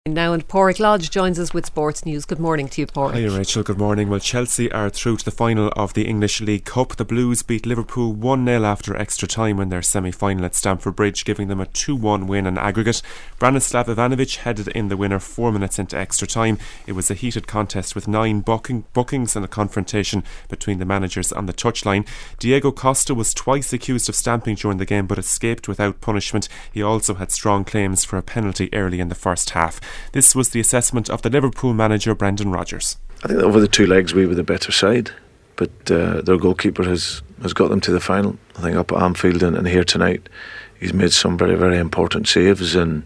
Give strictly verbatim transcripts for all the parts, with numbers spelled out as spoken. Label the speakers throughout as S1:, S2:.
S1: Now, and Pádraig Lodge joins us with sports news. Good morning to you, Pádraig.
S2: Hi Rachel, good morning. Well, Chelsea are through to the final of the English League Cup. The Blues beat Liverpool one nil after extra time in their semi-final at Stamford Bridge, giving them a two one win in aggregate. Branislav Ivanovic headed in the winner four minutes into extra time. It was a heated contest with nine booking, bookings and a confrontation between the managers on the touchline. Diego Costa was twice accused of stamping during the game but escaped without punishment. He also had strong claims for a penalty early in the first half. This was the assessment of the Liverpool manager Brendan Rodgers.
S3: I think over the two legs we were the better side, but uh, their goalkeeper has, has got them to the final. I think up at Anfield and, and here tonight he's made some very very important saves, and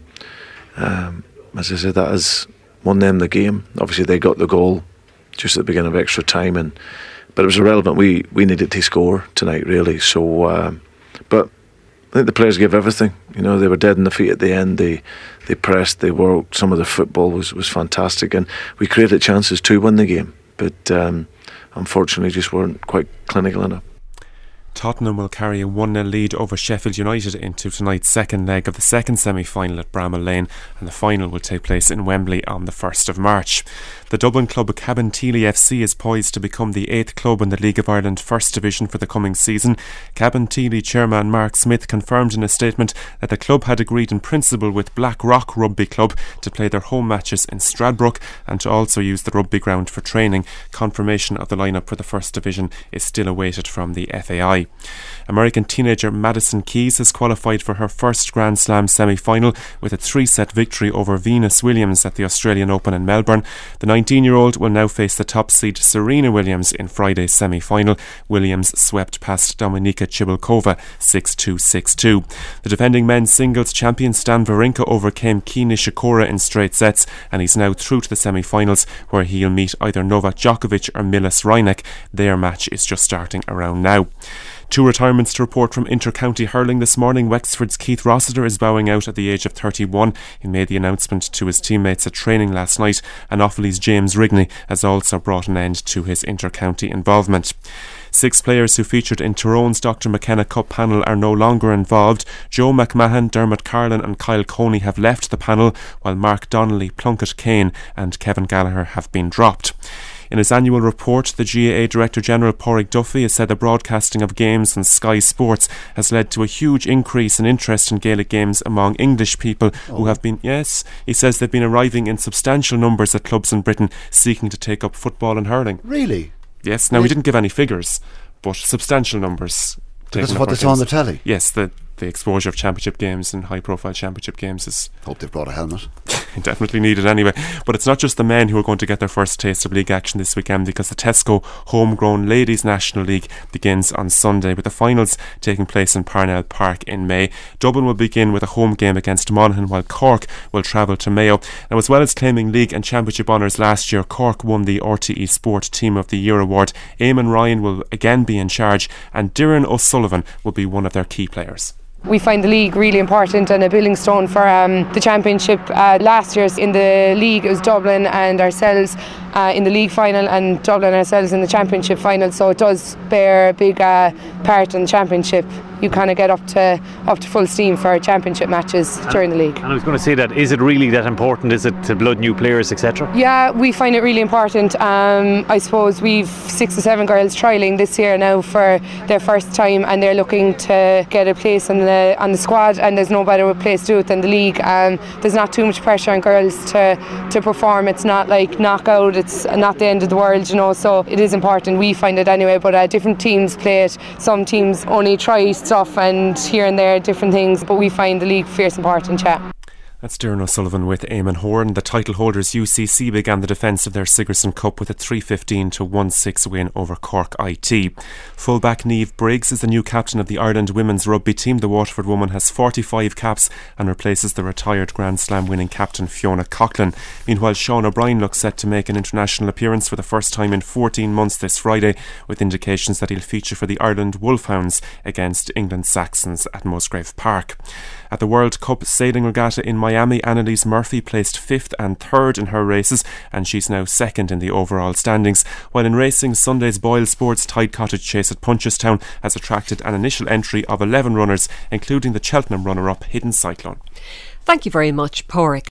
S3: um, as I said, that has won them the game. Obviously they got the goal just at the beginning of extra time, and but it was irrelevant. We, we needed to score tonight really, so um, but I think the players gave everything. You know, they were dead on the feet at the end. They they pressed, they worked. Some of the football was, was fantastic, and we created chances to win the game, but um, unfortunately just weren't quite clinical enough.
S2: Tottenham will carry a one nil lead over Sheffield United into tonight's second leg of the second semi-final at Bramall Lane, and the final will take place in Wembley on the first of March. The Dublin club Cabinteely F C is poised to become the eighth club in the League of Ireland First Division for the coming season. Cabinteely chairman Mark Smith confirmed in a statement that the club had agreed in principle with Blackrock Rugby Club to play their home matches in Stradbrook and to also use the rugby ground for training. Confirmation of the lineup for the First Division is still awaited from the F A I. American teenager Madison Keys has qualified for her first Grand Slam semi-final with a three-set victory over Venus Williams at the Australian Open in Melbourne. The nineteen-year-old will now face the top seed Serena Williams in Friday's semi-final. Williams swept past Dominika Cibulkova six two, six two. The defending men's singles champion Stan Wawrinka overcame Kei Nishikori in straight sets, and he's now through to the semi-finals, where he'll meet either Novak Djokovic or Milos Raonic. Their match is just starting around now. Two retirements to report from inter-county hurling this morning. Wexford's Keith Rossiter is bowing out at the age of thirty-one. He made the announcement to his teammates at training last night, and Offaly's James Rigney has also brought an end to his inter-county involvement. Six players who featured in Tyrone's Doctor McKenna Cup panel are no longer involved. Joe McMahon, Dermot Carlin and Kyle Coney have left the panel, while Mark Donnelly, Plunkett Kane and Kevin Gallagher have been dropped. In his annual report, the G A A Director General Pádraig Duffy has said the broadcasting of games on Sky Sports has led to a huge increase in interest in Gaelic games among English people oh. who have been, yes, he says they've been arriving in substantial numbers at clubs in Britain seeking to take up football and hurling.
S4: Really?
S2: Yes, now we didn't give any figures, but substantial numbers.
S4: Because of what they saw on the telly?
S2: Yes, the the exposure of championship games and high profile championship games is...
S4: Hope they've brought a helmet.
S2: Definitely needed anyway. But it's not just the men who are going to get their first taste of league action this weekend, because the Tesco Homegrown Ladies National League begins on Sunday, with the finals taking place in Parnell Park in May. Dublin will begin with a home game against Monaghan, while Cork will travel to Mayo. Now, as well as claiming league and championship honours last year, Cork won the R T E Sport Team of the Year award. Eamon Ryan will again be in charge, and Doireann O'Sullivan will be one of their key players.
S5: We find the league really important and a building stone for um, the championship. Uh, last year's in the league it was Dublin and ourselves uh, in the league final, and Dublin and ourselves in the championship final, so it does bear a big uh, part in the championship. You kind of get up to up to full steam for championship matches and, during the league.
S6: And I was going to say that, is it really that important? Is it to blood new players, et cetera?
S5: Yeah, we find it really important. Um, I suppose we've six or seven girls trialling this year now for their first time, and they're looking to get a place on the on the squad, and there's no better place to do it than the league. Um, there's not too much pressure on girls to, to perform. It's not like knockout, it's not the end of the world, you know, so it is important. We find it anyway, but uh, different teams play it. Some teams only try stuff and here and there different things, but we find the league fierce important, yeah.
S2: That's Doireann O'Sullivan with Eamon Horn. The title holders U C C began the defence of their Sigerson Cup with a three fifteen to one six win over Cork I T. Fullback Niamh Briggs is the new captain of the Ireland women's rugby team. The Waterford woman has forty-five caps and replaces the retired Grand Slam winning captain Fiona Coughlin. Meanwhile, Sean O'Brien looks set to make an international appearance for the first time in fourteen months this Friday, with indications that he'll feature for the Ireland Wolfhounds against England Saxons at Musgrave Park. At the World Cup Sailing Regatta in Miami, Annalise Murphy placed fifth and third in her races, and she's now second in the overall standings. While in racing, Sunday's Boyle Sports Tide Cottage Chase at Punchestown has attracted an initial entry of eleven runners, including the Cheltenham runner-up Hidden Cyclone.
S1: Thank you very much, Pádraig.